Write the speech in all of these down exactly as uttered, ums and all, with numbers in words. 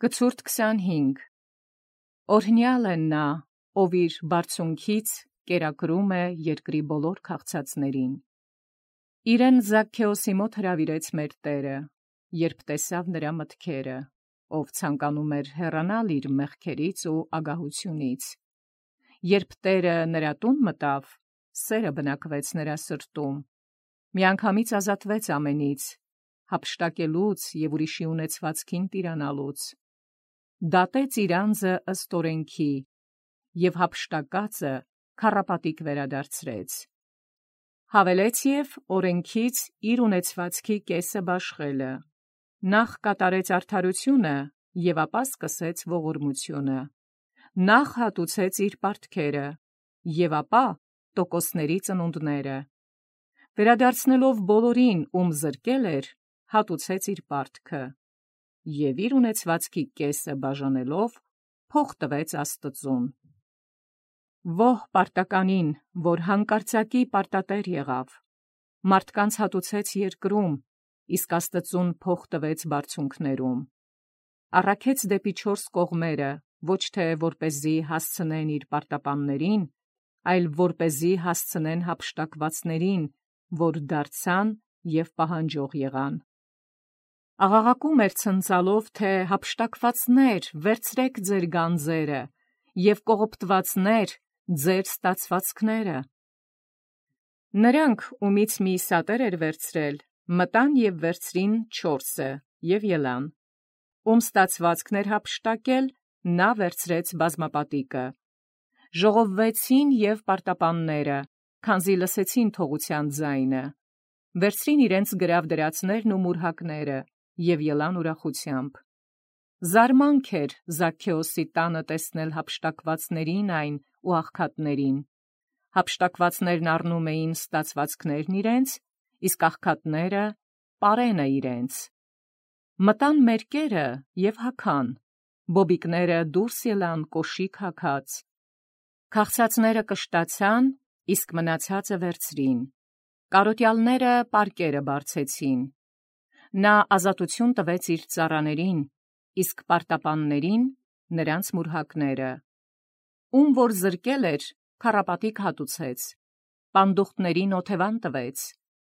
Գցուրդ քսանհինգ Օրհնյալ են նա, ով իր բարձունքից կերակրում է երկրի բոլոր քաղցածներին։ Իրեն Զաքքեոսի մոտ հրավիրեց մեր Տերը, երբ տեսավ նրա մտքերը, ով ցանկանում էր հեռանալ իր մեղքերից ու ագահությունից։ Երբ Տերը նրա տուն մտավ, սերը բնակվեց նրա սրտում, միանգամից ազատվեց ամենից, հափշտակելուց և ուրիշի ունեցվածքին տիրանալուց։ Դատեց իր անձը ըստ օրենքի, և հափշտակածը քառապատիկ վերադարձրեց։ Հավելեց և օրենքից իր ունեցվածքի կեսը բաշխելը, նախ կատարեց արդարությունը և ապա սկսեց ողորմությունը, նախ հատուցեց իր պարտքերը և ապա տոկոսների ծնունդները, վերադարձնելով բոլորին, ում զրկել էր, հատուցեց իր պարտքը և իր ունեցվածքի կեսը բաժանելով փող տվեց Աստծուն։ Ողջ պարտականին, որ հանկարծակի պարտատեր եղավ, մարդկանց հատուցեց երկրում, իսկ Աստծուն փող տվեց բարձունքներում, առաքեց դեպի չորս կողմերը, ոչ թե որպեսզի հասցնեն իր պարտապաններին, այլ որպեսզի հասցնեն հափշտակվածներին, որ դարձան և պահանջող եղան։ Աղաղակում էր ցնծալով, թե հափշտակվածնե՛ր, վերցրեք ձեր գանձերը, և կողոպտվածնե՛ր, ձեր ստացվածքները։ Նրանք, ումից մի սատեր էր վերցրել, մտան և վերցրին չորսը և ելան։ Ում ստացվածքն էր հափշտակել, նա վերցրեց բազմապատիկը։ Ժողովվեցին և պարտապանները, քանզի լսեցին թողության ձայնը, վերցրին իրենց գրավ դրածներն ու մուրհակները և ելան ուրախությամբ։ Զարմանք էր Զաքքեոսի տանը տեսնել հափշտակվածներին այն ու աղքատներին։ Հափշտակվածներն առնում էին ստացվածքներն իրենց, իսկ աղքատները պարենը իրենց։ Մտան մերկերը և հագան, բոբիկները դուրս ելան կոշիկ հագած։ Քաղցածները կշտացան, իսկ մնացածը վերցրին, կարոտյալները պարկերը բարձեցին։ Նա ազատություն տվեց իր ծառաներին, իսկ պարտապաններին նրանց մուրհակները։ Ում որ զրկել էր, քառապատիկ հատուցեց, պանդուխտներին օթևան տվեց։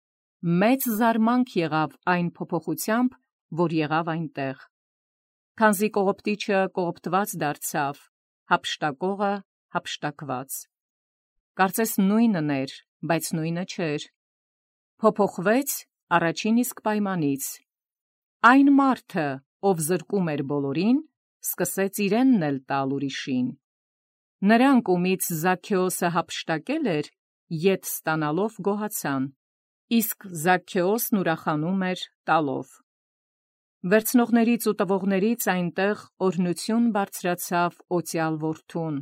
Մեծ զարմանք եղավ այն փոփոխությամբ, որ եղավ այնտեղ։ Քանզի կողոպտիչը կողոպտված դարձավ, հափշտակողը հափշտակված։ Կարծես նույնն էր, բայց նույնը չէր։ Փոփոխվեց առաջին իսկ պայմանից։ Այն մարդը, ով զրկում էր բոլորին, սկսեց իրենն էլ տալ ուրիշին։ Նրանք, ումից Զաքքեոսը հափշտակել էր, ետ ստանալով գոհացան, իսկ Զաքքեոսն ուրախանում էր տալով։ Վերցնողներից ու տվողներից այնտեղ օրհնություն բարձրացավ օծյալ որդուն։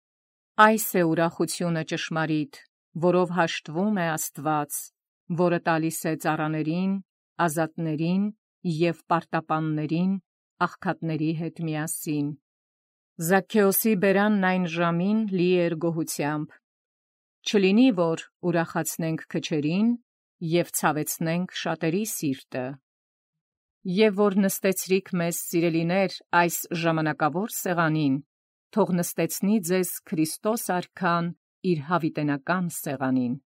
Այս է ուրախությունը ճշմարիտ, որով հաշտվում է Աստված, որը տալիս է ծառաներին, ազատներին և պարտապաններին աղքատների հետ միասին։ Զաքքեոսի բերանն այն ժամին լի էր գոհությամբ։ Չլինի, որ ուրախացնենք քչերին և ցավեցնենք շատերի սիրտը։ Եվ որ նստեցրիք մեզ, սիրելիներ, այս ժամանակավոր սեղանին, թող նստեցնի ձեզ Քրիստոս արքան իր հավիտենական սեղանին։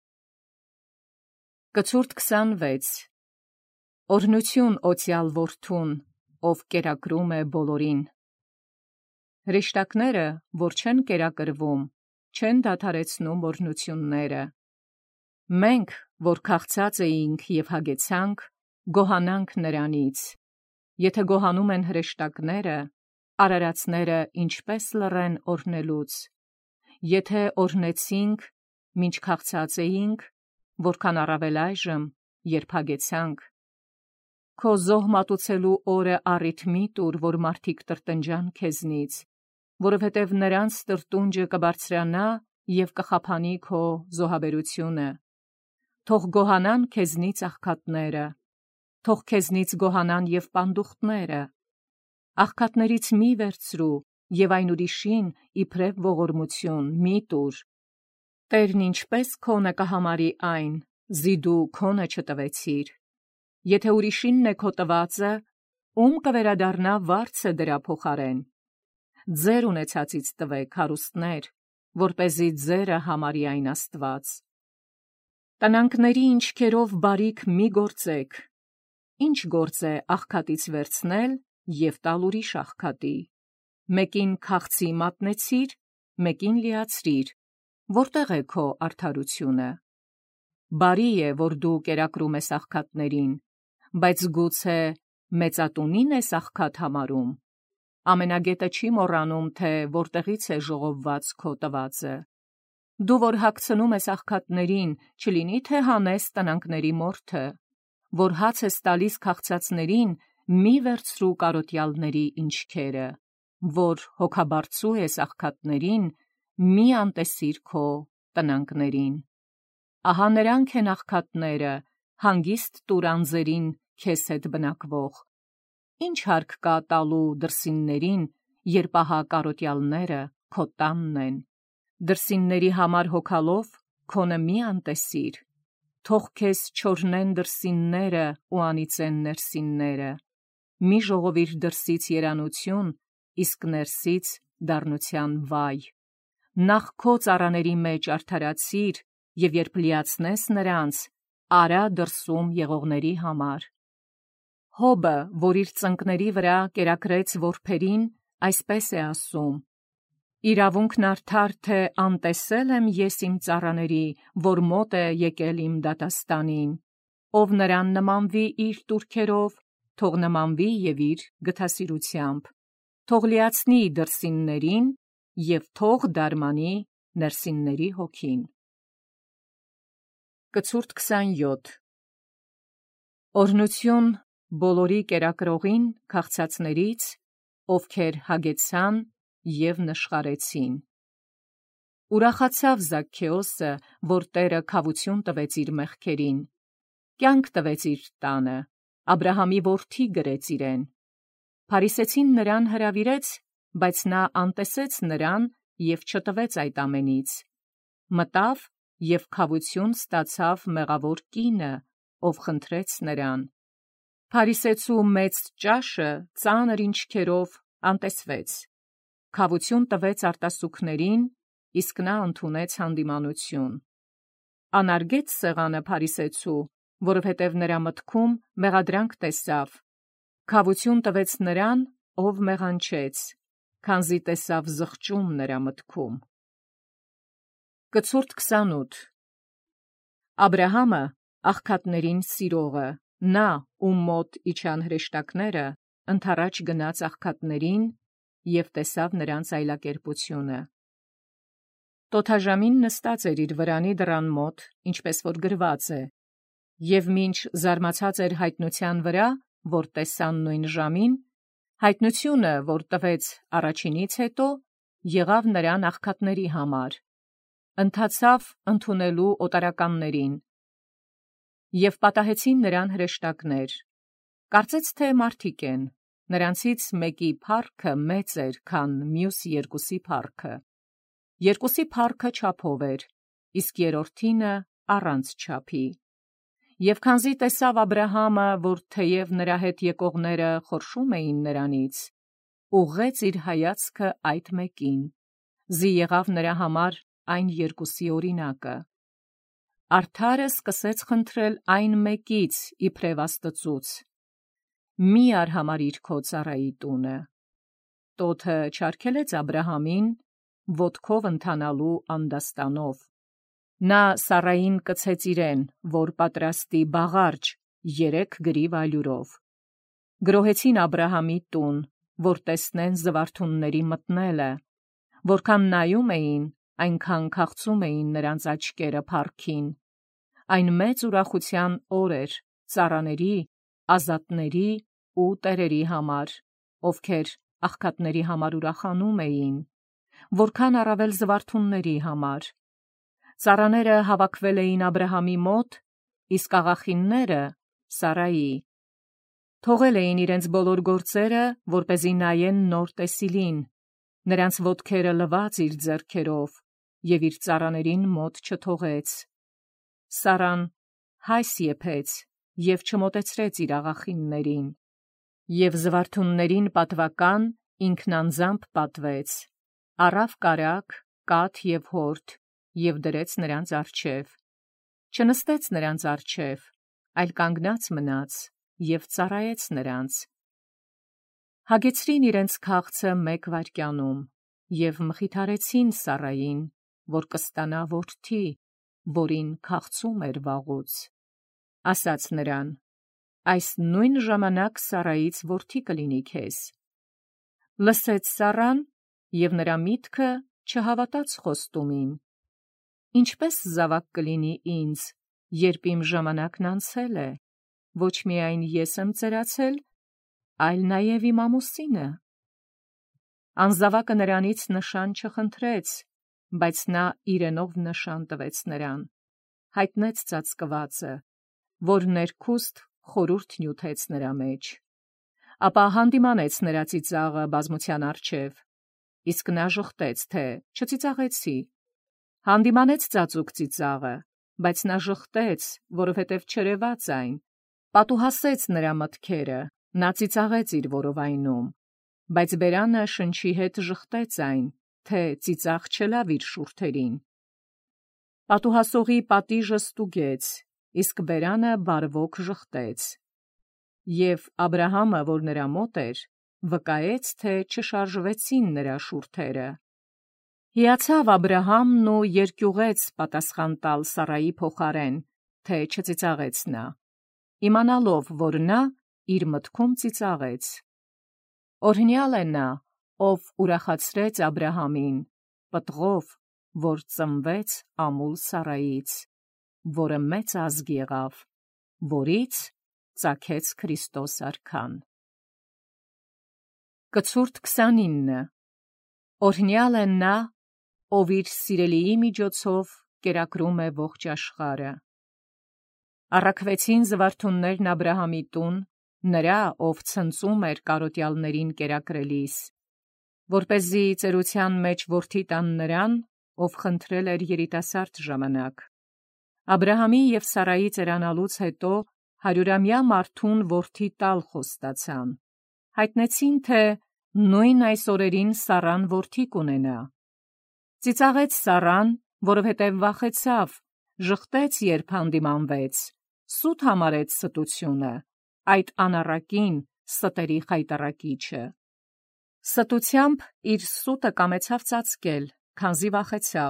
Կցուրդ քսանվեց Օրհնություն օծյալ որդուն, ով կերակրում է բոլորին։ Հրեշտակները, որ չեն կերակրվում, չեն դադարեցնում օրհնությունները։ Մենք, որ քաղցած էինք և հագեցանք, գոհանանք նրանից։ Եթե գոհանում են հրեշտակները, արարածները ինչպես լռեն օրհնելուց։ Եթե օրհնեցինք, մինչ քաղցած էինք, որքան առավել այժմ, երբ հագեցանք։ Քո զոհ մատուցելու օրը առիթ մի տուր, որ մարդիկ տրտնջան քեզնից, որովհետև նրանց տրտունջը կբարձրանա և կխաբանի քո զոհաբերությունը։ Թող գոհանան քեզնից աղքատները, թող քեզնից գոհանան և պանդուխտները։ Աղքատներից մի վերցրու և այն ուրիշին իբրև ողորմություն մի տուր։ Տերն ինչպես քոնը կհամարի այն, զի դու քոնը չտվեցիր։ Եթե ուրիշինն է քո տվածը, ում կվերադառնա վարձը դրա փոխարեն։ Ձեր ունեցածից տվեք, հարուստներ, որպեսզի ձերը համարյայն Աստված։ Տնանքների ինչքերով բարիք մի գործեք, ինչ գործ է աղքատից վերցնել և տալ ուրիշ աղքատի։ Մեկին քաղցի մատնեցիր, մեկին լիացրիր, որտեղ է քո արդարությունը։ Բարի է, որ դու կերակրում ես աղքատներին, բայց գուցե մեծատունի՞ն ես աղքատ համարում։ Ամենագետը չի մոռանում, թե որտեղից է ժողովված քո տվածը։ Դու որ հագցնում ես աղքատներին, չլինի թե հանես տնանքների մորթը, որ հաց ես տալիս քաղցածներին, մի վերցրու կարոտյալների ինչքերը, որ հոգաբարձու ես աղքատներին, մի անտեսիր քո տնանքներին։ Ահա նրանք են աղքատները, հանգիստ տուր անձերին քեզ հետ բնակվող։ Ինչ հարկ կա տալու դրսիններին, երբ ահա կարոտյալները քո տանն են։ Դրսինների համար հոգալով քոնը մի անտեսիր, թող քեզ չորհնեն դրսինները ու անիծեն ներսինները։ Մի ժողովիր դրսից երանություն, իսկ ներսից դառնության վայ։ Նախ քո ծառաների մեջ արդարացիր, և երբ լիացնես նրանց, արա դրսում եղողների համար։ Հոբը, որ իր ծնկների վրա կերակրեց որբերին, այսպես է ասում. «Իրավունքն արդար թե անտեսել եմ ես իմ ծառաների, որ մոտ է եկել իմ դատաստանին, ով նրան նմանվի իր տուրքերով, թող նմանվի և իր գթասիրությամբ, թող լիացնի դրսիններին և թող դարմանի ներսինների հոգին»։ Կցուրդ քսանյոթ Օրհնություն բոլորի կերակրողին քաղցածներից, ովքեր հագեցան և նշխարեցին։ Ուրախացավ Զաքքեոսը, որ Տերը քավություն տվեց իր մեղքերին, կյանք տվեց իր տանը, Աբրահամի որդի գրեց իրեն։ Փարիսեցին նրան հրավիրեց, բայց նա անտեսեց նրան և չտվեց այդ ամենից։ Մտավ և քավություն ստացավ մեղավոր կինը, ով խնդրեց նրան։ Փարիսեցու մեծ ճաշը ծանր ինչքերով անտեսվեց։ Քավություն տվեց արտասուքներին, իսկ նա ընդունեց հանդիմանություն։ Անարգեց սեղանը Փարիսեցու, որովհետև նրա մտքում մեղադրանք տեսավ։ Քավություն տվեց նրան, ով մեղանչեց, քանզի տեսավ զղջում նրա մտքում։ Կցուրդ քսանութ Աբրահամը, աղքատներին սիրողը, նա, ում մոտ իջան հրեշտակները, ընդառաջ գնաց աղքատներին և տեսավ նրանց այլակերպությունը։ Տոթաժամին նստած էր իր վրանի դռան մոտ, ինչպես որ գրված է, և մինչ զարմացած էր հայտնության վրա, որ տեսան նույն ժամին, հայտնությունը, որ տվեց առաջինից հետո, եղավ նրան աղքատների համար, ընթացավ ընդունելու օտարականներին։ Եվ պատահեցին նրան հրեշտակներ, կարծեց թե մարդիկ են, նրանցից մեկի փառքը մեծ էր, քան մյուս երկուսի փառքը։ Երկուսի փառքը չափով էր, իսկ երրորդինը առանց չափի։ Եվ քանզի տեսավ Աբրահամը, որ թեև նրա հետ եկողները խորշում էին նրանից, ուղղեց իր հայացքը այդ մեկին, զի եղավ նրա համար այն երկուսի օրինակը։ Արդարը սկսեց խնդրել այն մեկից իբրև Աստծուց. «Մի արհամարիր քո ծառայի տունը»։ Տոթը չարգելեց Աբրահամին ոտքով ընթանալու անդաստանով։ Նա Սառային կցեց իրեն, որ պատրաստի բաղարջ երեք գրիվ ալյուրով։ Գրոհեցին Աբրահամի տուն, որ տեսնեն զվարթունների մտնելը, որքան նայում էին, այնքան քաղցում էին նրանց աչքերը փառքին։ Այն մեծ ուրախության օր էր ծառաների, ազատների ու տերերի համար, ովքեր աղքատների համար ուրախանում էին, որքան առավել զվարթունների համար։ Ծառաները հավաքվել էին Աբրահամի մոտ, իսկ աղախինները՝ Սառայի։ Թողել էին իրենց բոլոր գործերը, որպեսզի նայեն նոր տեսիլին, նրանց ոտքերը լված իր ձեռքերով, և իր ծառաներին մոտ չթողեց։ Սառան հայս եփեց և չմոտեցրեց իր աղախիններին։ Եվ զվարթուններին պատվական ինքնանձամբ պատվեց, առավ կարակ, կաթ և հորդ, և դրեց նրանց առջև. չնստեց նրանց առջև, այլ կանգնած մնաց և ծառայեց նրանց։ Հագեցրին իրենց քաղցը մեկ վայրկյանում և մխիթարեցին Սառային, որ կստանա որդի, որին քաղցում էր վաղուց։ Ասաց նրան. այս նույն ժամանակ Սառայից որդի կլինի քեզ։ Լսեց Սառան, և նրա միտքը չհավատաց խոստումին. ինչպես զավակ կլինի ինձ, երբ իմ ժամանակն անցել է, ոչ միայն ես եմ ծերացել, այլ նաև իմ ամուսինը։ Անզավակը նրանից նշան չխնդրեց, բայց նա իրենով նշան տվեց նրան, հայտնեց ծածկվածը, որ ներքուստ խորհուրդ նյութեց նրա մեջ, ապա հանդիմանեց նրա ծիծաղը բազմության առջև, իսկ նա ժխտեց, թե չծիծաղեցի, հանդիմանեց ծածուկ ծիծաղը, բայց նա ժխտեց, որովհետև չերևաց այն, պատուհասեց նրա մտքերը, նա ծիծաղեց իր որովայնում, բայց բերանը շնչի հետ ժխտեց այն, թե ծիծաղ չելավ իր շուրթերին։ Պատուհասողի պատիժը ստուգեց, իսկ բերանը բարվոք ժխտեց։ Եվ Աբրահամը, որ նրա մոտ էր, վկայեց, թե չշարժվեցին նրա շուրթերը։ Հիացավ Աբրահամն ու երկյուղեց պատասխան տալ Սառայի փոխարեն, թե չծիծաղեց նա, իմանալով, որ նա իր մտքում ծիծաղեց։ Օրհնյալ է նա, ով ուրախացրեց Աբրահամին, պտղով, որ ծնվեց ամուլ Սառայից, որը մեծ ազգ եղավ, որից ծագեց Քրիստոս արքան։ Կցուրդ քսանինը Օրհնյալ է նա, ով իր սիրելիի միջոցով կերակրում է ողջ աշխարհը։ Առաքվեցին զվարթուններն Աբրահամի տուն, նրա, ով ցնծում էր կարոտյալներին կերակրելիս, որպեսզի ծերության մեջ որդի տան նրան, ով խնդրել էր երիտասարդ ժամանակ։ Աբրահամի և Սառայի ծերանալուց հետո հարյուրամյա մարդուն որդի տալ խոստացան։ Հայտնեցին, թե նույն այս օրերին Սառան որդի կունենա։ Ծիծաղեց Սառան, որովհետև վախեցավ, ժխտեց, երբ հանդիմանվեց, սուտ համարեց ստությունը, այդ անառակին ստերի խայտառակիչը։ Ստությամբ իր սուտը կամեցավ ծածկել, քանզի վախեցավ։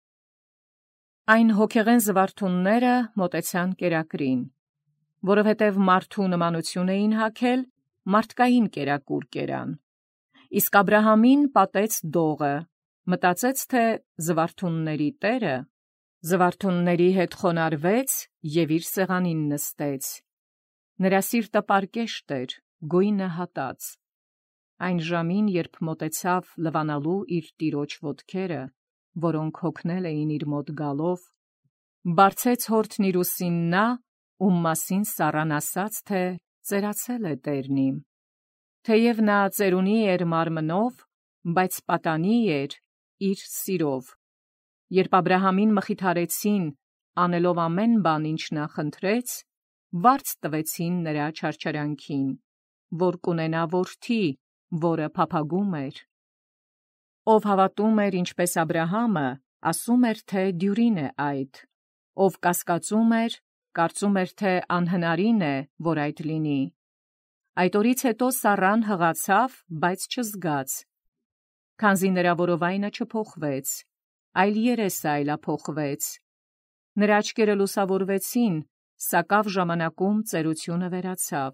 Այն հոգեղեն զվարթունները մոտեցան կերակրին, որովհետև մարդու նմանություն էին հագել, մարդկային կերակուր կերան։ Իսկ Աբրահամին պատեց դողը, մտածեց, թե զվարթունների տերը զվարթունների հետ խոնարհվեց և իր սեղանին նստեց։ Նրա սիրտը պարկեշտ էր, գույնը հատած։ Այն ժամին, երբ մոտեցավ լվանալու իր տիրոջ ոտքերը, որոնք հոգնել էին իր մոտ գալով, բարձեց հորդն իր ուսին նա, ում մասին Սառան ասաց, թե ծերացել է տերն իմ։ Թեև նա ծերունի էր մարմնով, բայց պատանի էր իր սիրով։ Երբ Աբրահամին մխիթարեցին, անելով ամեն բան, ինչ նա խնդրեց, վարձ տվեցին նրա չարչարանքին, որ կունենա որդի, որը փափագում էր։ Ով հավատում էր ինչպես Աբրահամը, ասում էր, թե դյուրին է այդ, ով կասկածում էր, կարծում էր, թե անհնարին է, որ այդ լինի։ Այդ օրից հետո Սառան հղացավ, բայց չզգաց, քանզի նրա որովայնը չփոխվեց, այլ երեսը այլափոխվեց։ Նրա աչքերը լուսավորվեցին, սակավ ժամանակում ծերությունը վերացավ։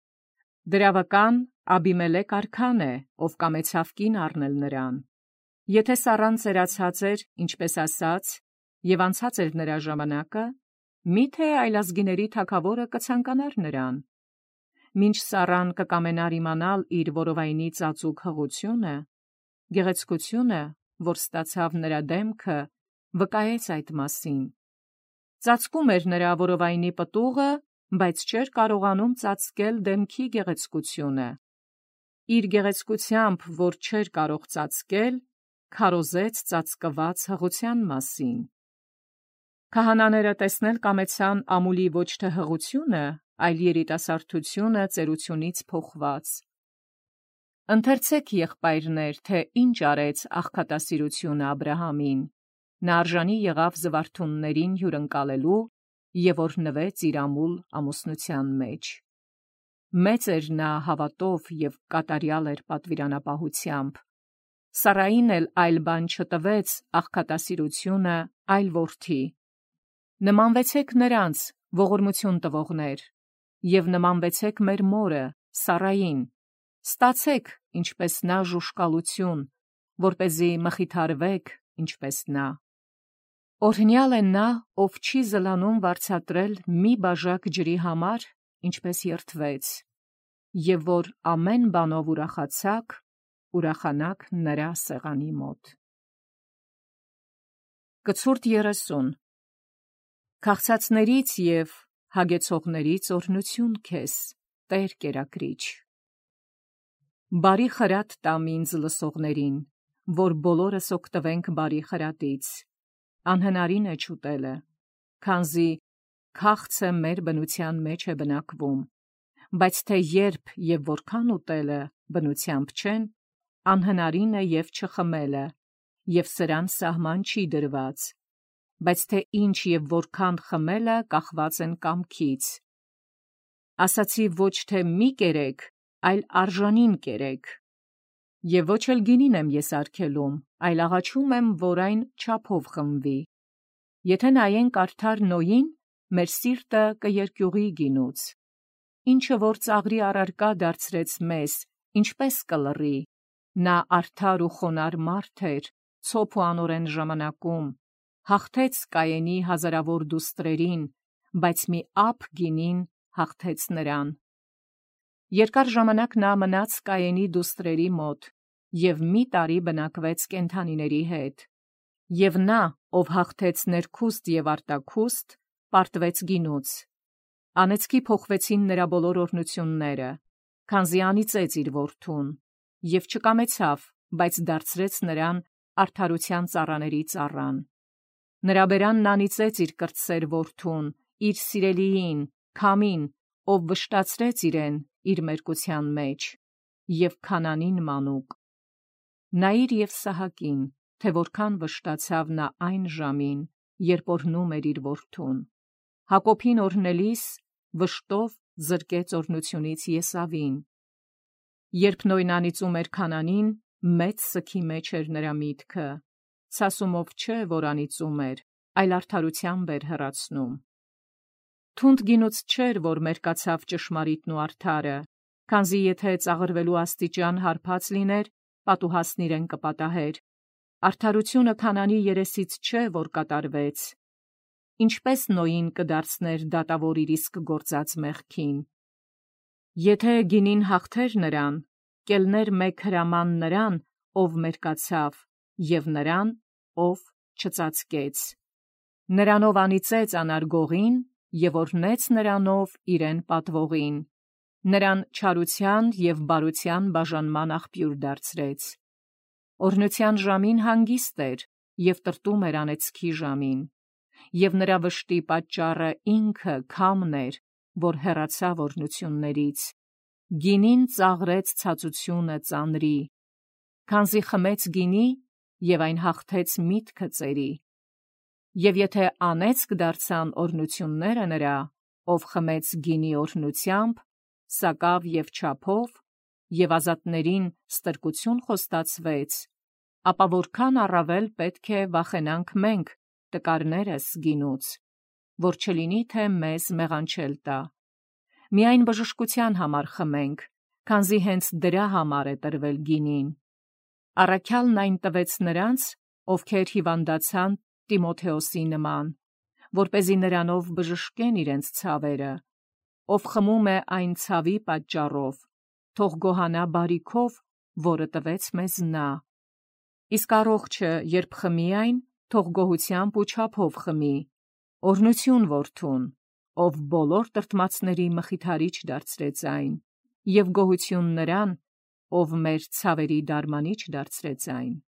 Դրա վկան Աբիմելեք արքան է, ով կամեցավ կին առնել նրան։ Եթե Սառան ծերացած էր, ինչպես ասաց, և անցած էր նրա ժամանակը, մի՞թե այլազգիների թագավորը կցանկանար նրան։ Մինչ Սառան կկամենար իմանալ իր որովայնի ծածուկ հղությունը, գեղեցկությունը, որ ստացավ նրա դեմքը, վկայեց այդ մասին։ Ծածկում էր նրա որովայնի պտուղը, բայց չէր կարողանում ծածկել դեմքի գեղեցկությունը։ Իր գեղեցկությամբ, որ չէր կարող ծածկել, քարոզեց ծածկված հղության մասին։ Քահանաները տեսնել կամեցան ամուլի ոչ թե հղությունը, այլ երիտասարդությունը ծերությունից փոխված։ Ընթերցեք, եղբայրներ, թե ինչ արեց աղքատասիրությունը Աբրահամին։ Նա արժանի եղավ զվարթուններին հյուրընկալելու և օրհնվեց իր ամուլ ամուսնության մեջ։ Մեծ էր նա հավատով և կատարյալ էր պատվիրանապահությամբ։ Սարային էլ այլ բան չտվեց աղքատասիրությունը, այլ որդի։ Նմանվեցեք նրանց, ողորմություն տվողներ, և նմանվեցեք մեր մորը Սարային, ստացեք, ինչպես նա ժուշկալություն, որպեսզի մխիթարվեք, ինչպես նա։ Օրհնյալ է նա, ով չի զլանում վարձատրել մի բաժակ ջրի համար, ինչպես երդվեց, և որ ամեն բանով ուրախացաք, ուրախանաք նրա սեղանի մոտ։ Կցուրդ երեսուն Քաղցածներից և հագեցողներից օրհնություն քեզ, Տեր կերակրիչ։ Բարի խրատ տամ ինձ լսողներին, որ բոլորս օգտվենք բարի խրատից։ Անհնարին է չուտելը, քանզի քաղցը մեր բնության մեջ է բնակվում, բայց թե երբ և որքան ուտելը բնությամբ չեն, անհնարին է և չխմելը, և սրան սահման չի դրված, բայց թե ինչ և որքան խմելը կախված են կամքից։ Ասացի ոչ թե մի կերեք, այլ արժանին կերեք։ Եվ ոչ էլ գինին եմ ես արգելում, այլ աղաչում եմ, որ այն չափով խմվի։ Եթե նայենք արդար Նոյին, մեր սիրտը կերկյուղի գինուց։ Ինչը որ ծաղրի առարկա դարձրեց մեզ, ինչպես կլռի։ Նա արդար ու խոնար մարդ էր, ցոփ ու անօրեն ժամանակում, հաղթեց Կայենի հազարավոր դուստրերին, բայց մի ափ գինին հաղթեց նրան։ Երկար ժամանակ նա մնաց Կայենի դուստրերի մոտ և մի տարի բնակվեց կենդանիների հետ։ Եվ նա, ով հաղթեց ներքուստ և արտաքուստ, պարտվեց գինուց։ Անեծքի փոխվեցին նրա բոլոր օրհնությունները, քանզի անիծեց իր որդուն, և չկամեցավ, բայց դարձրեց նրան արդարության ծառաների ծառան։ Նրա բերանն անիծեց իր կրտսեր որդուն, իր սիրելիին, քամին, ով վշտացրեց իրեն իր մերկության մեջ, և Քանանին մանուկ։ Նայիր և Սահակին, թե որքան վշտացավ նա այն ժամին, երբ օրհնում էր իր որդուն։ Հակոբին օրհնելիս վշտով զրկեց օրհնությունից Եսավին։ Երբ Նոյն անիծում էր Քանանին, մեծ սգի մեջ էր նրա միտքը, ցասումով չէ, որ անիծում էր, այլ արդարությամբ էր հեռացնում։ Թունդ գինուց չէր, որ մերկացավ ճշմարիտն ու արդարը, քանզի եթե ծաղրվելու աստիճան հարբած լիներ, պատուհասն իրեն կպատահեր։ Արդարությունը Քանանի երեսից չէ, որ կատարվեց։ Ինչպես Նոյին կդարձներ դատավոր իր իսկ գործած մեղքին։ Եթե գինին հաղթեր նրան, կելներ մեկ հրաման նրան, ով մերկացավ, և նրան, ով չծածկեց։ Նրանով անիծեց անարգողին և օրհնեց նրանով իրեն պատվողին, նրան չարության և բարության բաժանման աղբյուր դարձրեց։ Օրհնության ժամին հանգիստ էր և տրտում էր անեծքի ժամին, և նրա վշտի պատճառը ինքը քամն էր, որ հեռացավ օրհնություններից։ Գինին ծաղրեց ցածությունը ծանրի, քանզի խմեց գինի և այն հաղթեց միտքը ծերի։ Եվ եթե անեծք դարձան օրհնությունները նրա, ով խմեց գինի օրհնությամբ, սակավ և չափով, և ազատներին ստրկություն խոստացվեց, ապա որքան առավել պետք է վախենանք մենք, տկարներս գինուց, որ չլինի թե մեզ մեղանչել տա։ Միայն բժշկության համար խմենք, քանզի հենց դրա համար է տրվել գինին։ Առաքյալն այն տվեց նրանց, ովքեր հիվանդացան Տիմոթեոսի նման, որպեսզի նրանով բժշկեն իրենց ցավերը։ Ով խմում է այն ցավի պատճառով, թող գոհանա բարիքով, որը տվեց մեզ նա։ Իսկ առողջը, երբ խմի այն, թող գոհությամբ ու չափով խմի։ Օրհնություն որդուն, ով բոլոր տրտմածների մխիթարիչ դարձրեց այն, և գոհություն նրան, ով մեր ցավերի դարմանիչ դարձրեց այն։